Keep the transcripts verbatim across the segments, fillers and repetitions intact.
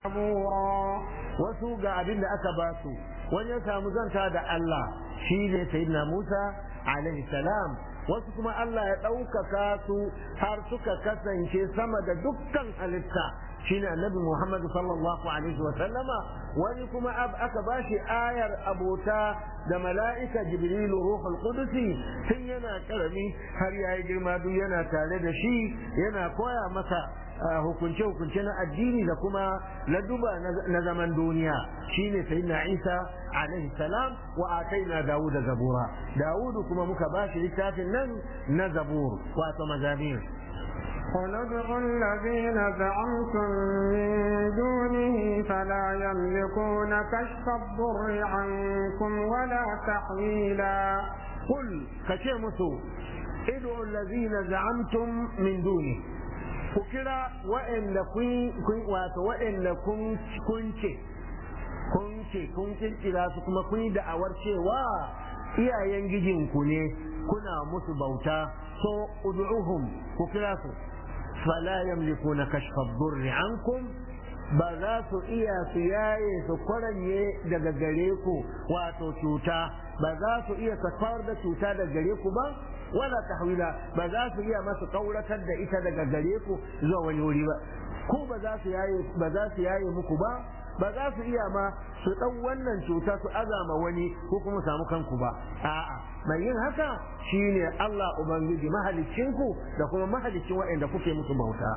زبورا wasu ga abin da aka ba su wani ya samu zanta da Allah shi ne sayyidina Musa alaihi salam wasu kuma Allah ya ɗaukaka su har suka kasance sama da dukkan halitta shine annabi Muhammad sallallahu alaihi wa sallama wani kuma aka bashi ayar abota da mala'ika Jibrilu ruhul qudusi tun yana karami har yayi girma duk yana tare da shi yana koya masa hukunce-hukunce na addini da kuma na duba na zaman duniya shine sayyidina Isa alaihi salam wa ataina Dawud zabura Dawudu kuma muka bashi littafin nan na zabur wato mazabir قل ادعوا الذين زعمتم من دونه فلا يملكون كشف الضر عنكم ولا تحويلا قل كشمسوا ادعوا الذين زعمتم من دونه فكرة وإن كن وإن كن كنت كنت كنت إلى سكما كن دعوار شيوا iyayen gijinku ne kuna musu bauta so ud'uhum ku kira su fala yamlikuna kashfa ad-durr ankum ba za su iya su yaye su kwaranye daga gare ku wato cuta ba za su iya kafar da cuta daga gare ku ba wala tahwila ba za su iya masu kauratar da ita daga gare ku zuwa wani wuri ba ku ba za su yaye ba za su yaye muku ba ba za su iya ma su ɗau wannan cuta su azama wani ko kuma samu kanku ba a'a mai yin haka shine Allah ubangiji mahaliccinku da kuma mahaliccin waɗanda kuke musu bauta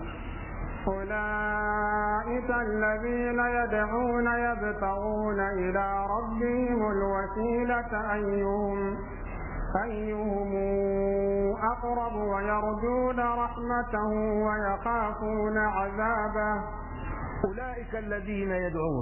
أولئك الذين يدعون يبتغون إلى ربهم الوسيلة أيهم أيهم أقرب ويرجون رحمته ويخافون عذابه أولئك الذين يدعون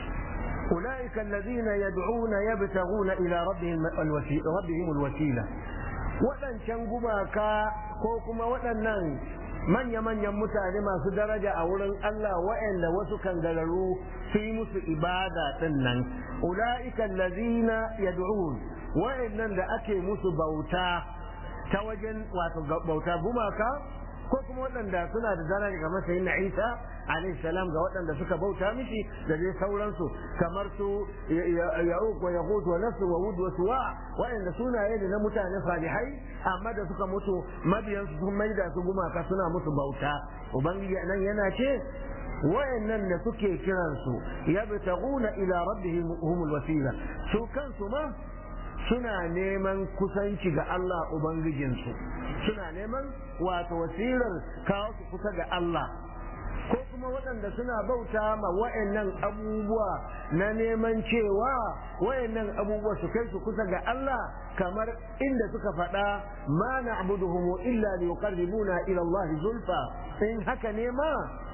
أولئك الذين يدعون يبتغون إلى ربهم الوسيلة ربهم الوسيلة وأن شنقماك كوكما وأن من يمن يمتعني ما سدرج أولا الله وأن وسكن قالوا في مس إبادة تنن أولئك الذين يدعون وأن لأكي مس بوتا توجن وبوتا بماك ko kuma waɗanda suna da daraja kamar sayyidina Isa alaihi salam ga waɗanda suka bauta mishi da dai sauransu kamar su Ya'uq wa Yaghut wa Nasr wa Wud wa Suwa waɗanda sunaye ne na mutane salihai amma da suka mutu mabiyan su sun maida su gumaka suna musu bauta ubangiji nan yana ce wayannan da suke kiransu yabtaguna ila rabbihim humul wasila su kansu ma suna neman kusanci ga Allah ubangijinsu suna neman wato wasilar kawo su kusa ga Allah ko kuma waɗanda suna bauta ma wa'annan abubuwa na neman cewa wa'annan abubuwa su kai su kusa ga Allah kamar inda suka faɗa ma na'buduhum illa liqarribuna ila Allah zulfa in haka ne ma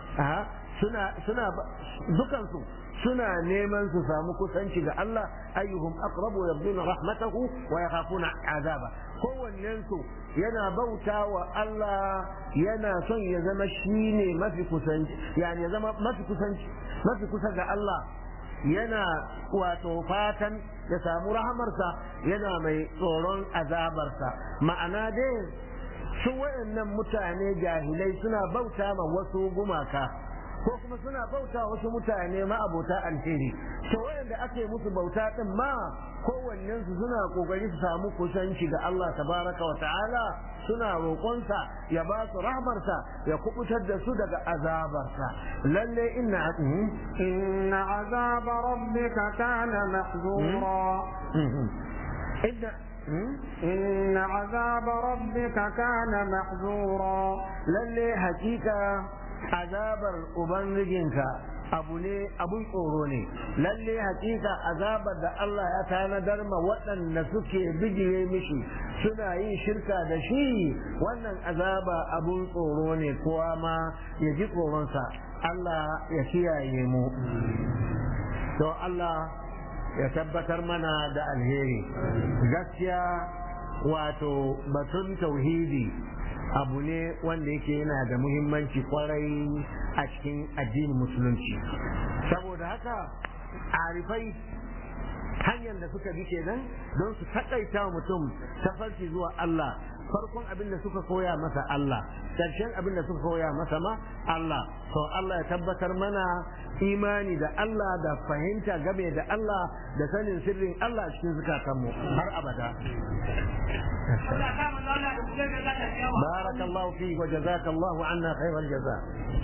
suna suna dukansu suna neman su samu kusanci ga Allah ayyuhum aqrabu yabduna rahmatahu wa yakhafuna azaba kowannen su yana bauta wa Allah yana son ya zama shine mafi kusanci yani ya zama mafi kusanci mafi kusa ga Allah yana wato fatan ya samu rahamarsa yana mai tsoron azabarsa ma'ana dai su wayannan mutane jahilai suna bauta ma wasu gumaka ko kuma suna bauta wasu mutane ma abota alheri to wayanda ake musu bauta din ma kowannen su suna kokari su samu kusanci ga Allah tabaraka wa ta'ala suna roƙonsa ya ba su rahmarsa ya kubutar da su daga azabarsa lalle inna inna azaba rabbika kana mahzura inna إن عذاب ربك كان محذورا lalle hakika azabar ubangijinka abu ne abun tsoro ne lalle hakika azabar da Allah ya tanadar ma waɗanda suke bijire mishi suna yin shirka da shi wannan azaba abun tsoro ne kowa ma ya ji tsoronsa Allah ya kiyaye mu to Allah ya tabbatar mana da alheri gaskiya wato batun tauhidi abu ne wanda yake yana da muhimmanci kwarai a cikin addinin musulunci saboda haka arifai hanyar da suka bi kenan don su takaita mutum tafarki zuwa Allah farkon abin da suka koya masa Allah, ƙarshen abin da suka koya masa ma Allah. To Allah ya tabbatar mana imani da Allah da fahimta game da Allah da sanin sirrin Allah cikin zukatanmu har abada. barakallahu fiik wa jazakallahu anna khairal jaza.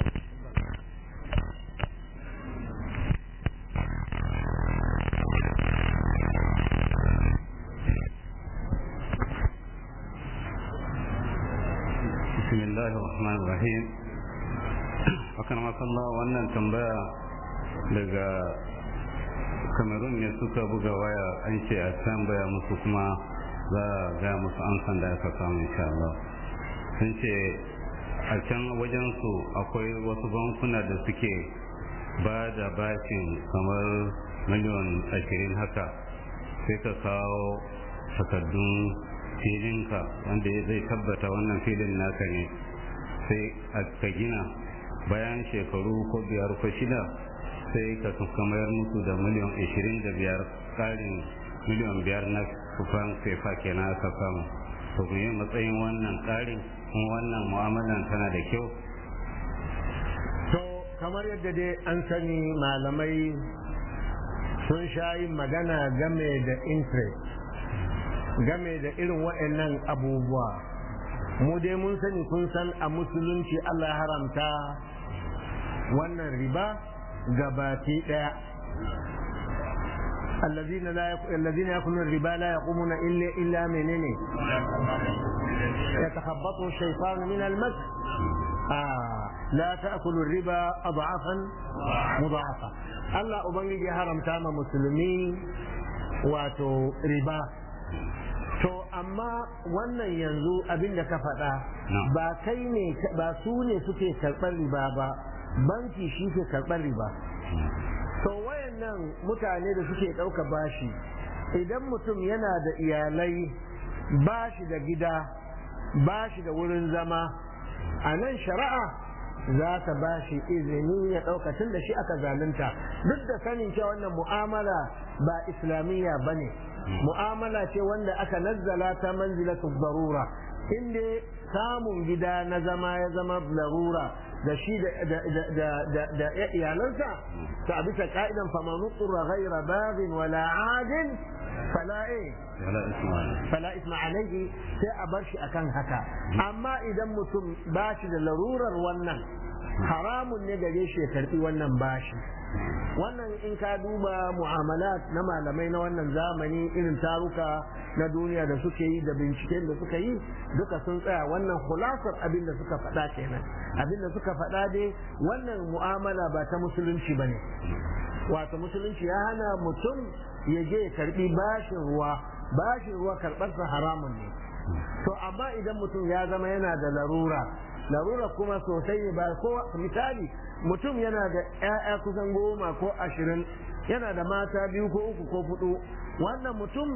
bismillahir rahmanir rahim. akan masalla wannan tambaya daga Cameroon ne suka buga waya an ce a tambaya musu kuma za a ga musu amsan da aka samu insha Allah. sun ce a can wajen su akwai wasu bankuna da suke ba da bashin kamar miliyan ashirin haka, sai ka kawo takardun filinka wanda zai tabbata wannan filin naka ne, sai ka gina bayan shekaru ko biyar ko shida sai ka mayar musu da miliyan ashirin da biyar, ƙarin miliyan biyar na kufan sefa kenan aka samu. to me matsayin wannan ƙarin kuma wannan mu'amalan tana da kyau? to kamar yadda dai an sani malamai sun sha yin magana game da interest, game da irin waɗannan abubuwa. mu dai mun sani kun san a musulunci Allah haramta wannan riba gabaki daya. الذين لا يك... الذين يأكلون الربا لا يقومون إلا إلا منين يتخبطه الشيطان من المس. آه. لا تأكلوا الربا أضعافا مضاعفة. الله أبنجي حرم تام مسلمين واتو ربا. to amma wannan yanzu abin da ka faɗa ba kai ne ba su ne suke karɓar riba ba, banki shi ke karɓar riba. to wayannan mutane da suke ɗauka bashi, idan mutum yana da iyalai, bashi da gida, bashi da wurin zama, a nan shari'a za ta bashi izini ya ɗauka tun da shi aka zalunta, duk da sanin cewa wannan mu'amala ba islamiyya ba ne, mu'amala ce wanda aka nazzala ta manzilatu darura, inda samun gida na zama ya zama larura da shi da iyalansa, ta bisa ka'idan famanu turra ghaira baghin wala adin fala fala isma alaihi, sai a bar shi akan haka. amma idan mutum ba shi da larurar wannan, haramun ne gare shi ya karbi wannan bashi. wannan in ka duba mu'amalat na malamai na wannan zamani, irin taruka na duniya da suke yi da binciken da suka yi, duka sun tsaya wannan khulasar abin da suka faɗa kenan. abin da suka faɗa dai wannan mu'amala ba ta musulunci ba ne. wato musulunci ya hana mutum ya je ya karbi bashin ruwa, bashin ruwa karɓarsa haramun ne. to amma idan mutum ya zama yana da larura, larura kuma sosai ne, ba ko misali mutum yana da ƴaƴa kusan goma ko ashirin, yana da mata biyu ko uku ko hudu, wannan mutum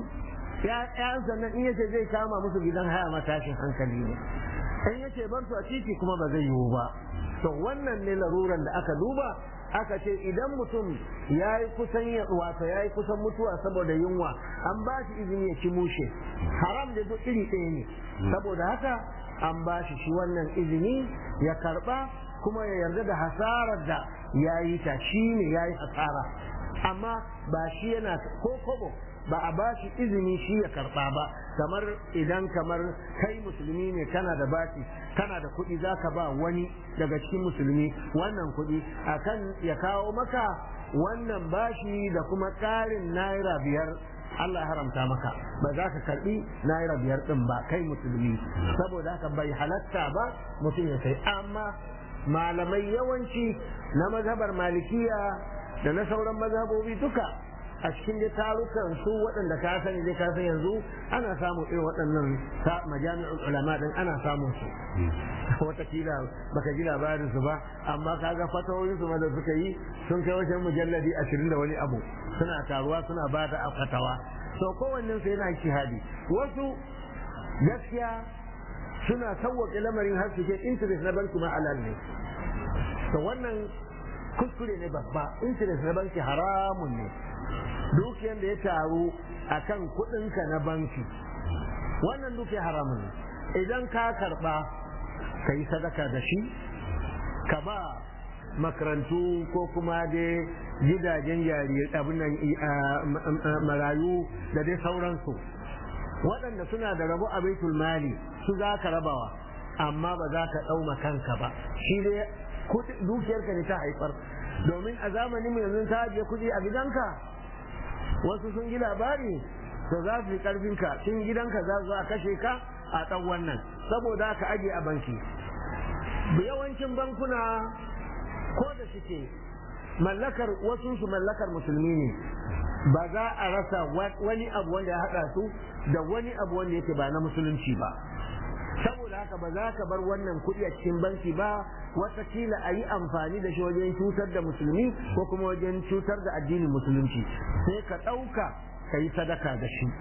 ƴaƴansa nan in yace zai kama musu gidan haya matashin hankali ne, in yace bar su a titi kuma ba zai yiwu ba. to wannan ne laruran da aka duba, aka ce idan mutum ya yi kusan wato ya yi kusan mutuwa saboda yunwa, an ba shi izini ya ci mushe, haram da duk iri ɗaya ne. saboda haka an ba shi shi wannan izini ya karba kuma ya yarda da hasarar da ya yi ta, shi ne ya yi hasara, amma ba shi yana ko kobo ba a ba shi izini shi ya karba ba. kamar idan kamar kai musulmi ne, kana da baki, kana da kuɗi, za ka ba wani daga cikin musulmi wannan kuɗi akan ya kawo maka wannan bashi da kuma ƙarin naira biyar, Allah haramta maka, ba za ka karbi naira biyar din ba kai musulmi. saboda haka bai halatta ba mutum ya sai. amma malamai yawanci na mazhabar malikiya da na sauran mazhabobi duka a cikin dai tarukan su waɗanda ka sani dai ka san yanzu ana samun irin waɗannan majami'ul ulama din, ana samun su. watakila baka ji labarin su ba, amma kaga fatawoyin su ma da suka yi sun kai wajen mujalladi ashirin da wani abu, suna taruwa suna ba da fatawa. to kowannen su yana shihadi. wasu gaskiya suna sauwaƙe lamarin har su ke interest na banki ma halal ne. to wannan kuskure ne babba, interest na banki haramun ne. dukiyar da ya taru a kan kudinka na banki, wannan dukiyar haramun ne. idan ka karba ka yi sadaka da shi ka ba makarantu ko kuma dai gidajen jarirai abin nan marayu da dai sauransu waɗanda suna da rabo a baitul mali su za ka rabawa amma ba za ka ɗauma kanka ba shi dai dukiyarka ne ta haifar domin a zamanin yanzu ta ajiye kuɗi a gidanka wasu sun ji labari to za su yi ƙarfinka cin gidanka za su a kashe ka a ɗan wannan saboda ka ajiye a banki yawancin bankuna ko da suke mallakar wasu su mallakar musulmi ne ba za a rasa wani abu wanda ya haɗa su da wani abu wanda yake ba na musulunci ba saboda haka ba za ka bar wannan kuɗi a cikin banki ba watakila a yi amfani da shi wajen cutar da musulmi ko kuma wajen cutar da addinin musulunci sai ka ɗauka ka yi sadaka da shi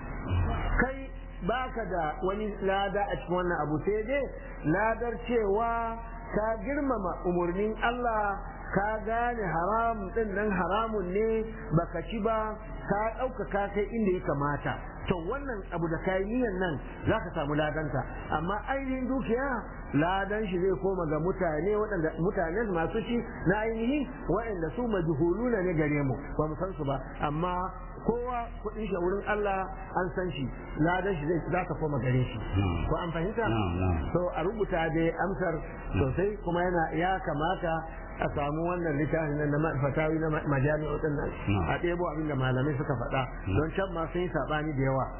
kai baka da wani lada a cikin wannan abu sai dai ladar cewa ka girmama umarnin Allah ka gane haram din nan haramun ne baka ci ba ka ɗauka ka kai inda ya kamata to wannan abu da kayi niyan nan za ka samu ladanta amma ainihin dukiya ladan shi zai koma ga mutane waɗanda mutanen masu shi na ainihi waɗanda su majhuluna ne gare mu ba mu san su ba amma kowa kuɗin shi wurin Allah an san shi ladan shi zai za ka koma gare shi ko an fahimta to a rubuta dai amsar sosai kuma yana ya kamata a samu wannan littafin na fatawi na majami'u din nan a ɗebo abin da malamai suka faɗa don can ma sun yi saɓani da yawa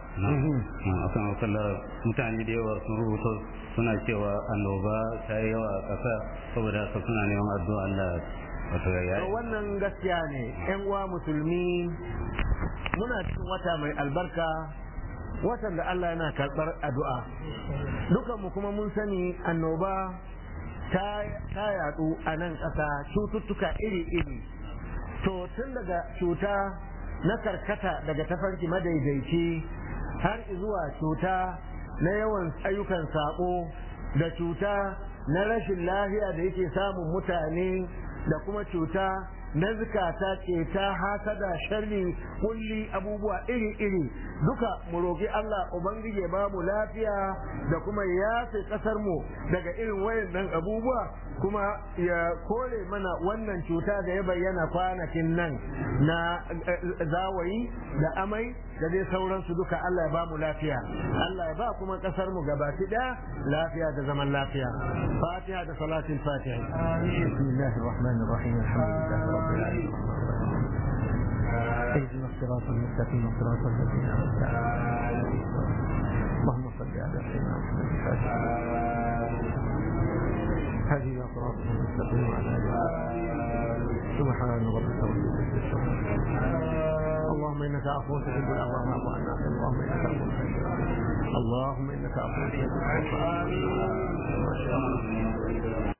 akan wakallar mutane da yawa sun rubuta suna cewa annoba ta yi yawa a ƙasa saboda haka suna neman addu'a Allah wato ya yi wannan gaskiya ne ƴan uwa musulmi muna cikin wata mai albarka watan da Allah yana karɓar addu'a dukanmu kuma mun sani annoba ta yadu a nan ƙasa cututtuka iri-iri to tun daga cuta na karkata daga tafarki madaidaici har zuwa cuta na yawan ayyukan saƙo da cuta na rashin lafiya da yake samun mutane da kuma cuta na zukata keta hasada sharri kulli abubuwa iri-iri duka mu roƙi Allah ubangije ba mu lafiya da kuma ya sai kasar mu daga irin wayannan abubuwa kuma ya kore mana wannan cuta da ya bayyana kwanakin nan na zawayi da amai da dai sauransu duka Allah ya ba mu lafiya Allah ya ba kuma kasar mu gabaki da lafiya da zaman lafiya fatiha da salatin fatiha bismillahir rahmanir rahim alhamdulillah rabbil alamin اهدنا الصراط المستقيم صراط الذين انعمت عليهم اللهم صل على سيدنا محمد الفاتح هذه صراط المستقيم وعلى اله سبحان ربك رب العزه اللهم انك عفو تحب العفو فاعف عنا اللهم انك عفو تحب اللهم انك عفو تحب العفو فاعف عنا